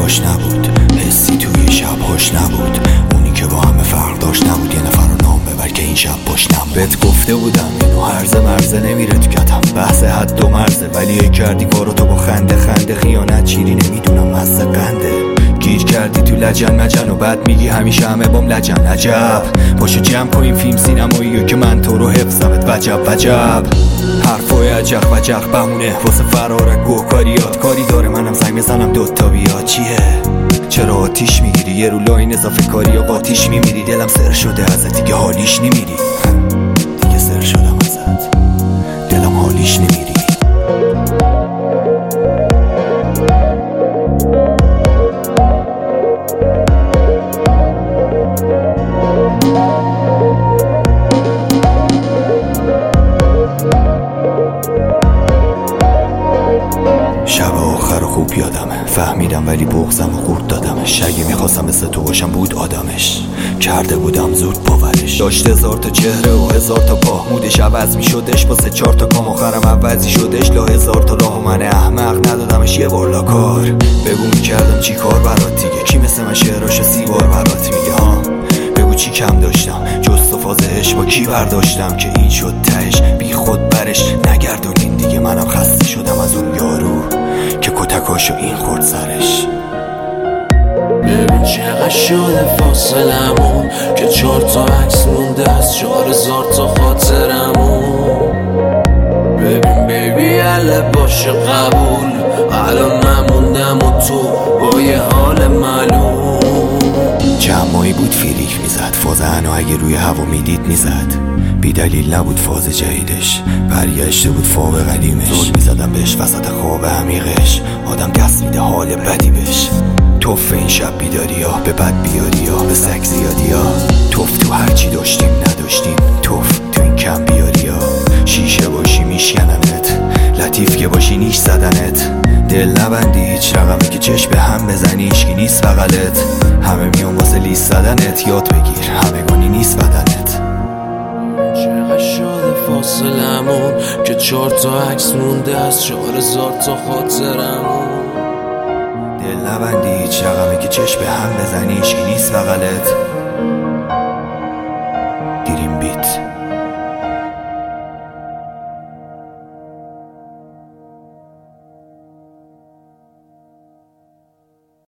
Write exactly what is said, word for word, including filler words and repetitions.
هواش نبود، حسی توی شب هاش نبود. اونی که با همه فرق داشت نبود، یه نفر رو نام ببر که این شب باش نبود. بهت گفته بودم اینو هرزه مرزه نمیره تو کتم، بحث حد و مرزه، ولی یک کردی کارو تو با خنده خنده. خیانت چیری نمیدونم مزه قنده، گیر کردی تو لجن مجن و بعد میگی همیشه همه بام لجن. عجب پاشو جمع کنیم فیلم سینماییو که من تو رو حفظمت. وجب وجب حرفای عجق وجق بمونه واسه فرارک گوکاریات. کاری داره منم زنگ میزنم دوتا بیاد. چیه چرا آتیش میگیری یه رو لاین اضافه کاری یا قاتیش میمیری؟ دلم سر شده ازت دیگه حالیش نمیری، دیگه سر شدم ازت دلم حالیش نمیری. شب آخر خوب یادمه، فهمیدم ولی بغضم و قورت دادمش. اگه میخواستم مثل تو باشم بود آدمش، کرده بودم زود باورش. داشت هزار تا چهره و هزار تا پاه، مودش عوض میشدش با سه چهار تا کام. آخرم عوضی شدش لا هزار تا راه و من احمق ندادمش یه بار لاکار. بگو میکردم چی کار برات دیگه، کی مثل من شعراشو سی بار برات میگه ها؟ بگو چی کم داشتم جز تو فازهش با کی برداشتم که این شد تهش. بی خود برش نگردونین دیگه، منم خسته شدم از اون یارو که کتکاشو این خورد سرش. ببین چقدر شده فاصلمون که چهار تا عکس مونده از چهار هزار تا خاطرمون. ببین بیبی اله باشه قبول، الان نموندم و تو با یه حال معلوم. جمعایی بود فیلیک میزد، فاز انا اگه روی هوا میدید میزد. بی دلیل نبود فاز جدیدش، برگشته بود فاو قدیمش. زود میزدم بهش وسط خواب عمیقش، آدم دست میده حال بدی بش. توف این شب بیداری ها به بد بیاری ها، به سگ زیادی ها. توف تو هرچی داشتیم نداشتیم، توف تو این کم بیاری ها. شیشه باشی میشکننت، لطیف که باشی نیش زدنت. دل نبندی هیچ رقمی که چشم به هم بزنی، هیچکی نیست بغلت. همه میون واسه لیست زدنت، یاد بگیر همگانی نیست بدنت. چقدر شده فاصلمون که چهار تا عکس مونده از چهار هزار تا خاطرمون. دل نبندی هیچ رقمی که چشم به هم بزنی، هیچکی نیست بغلت.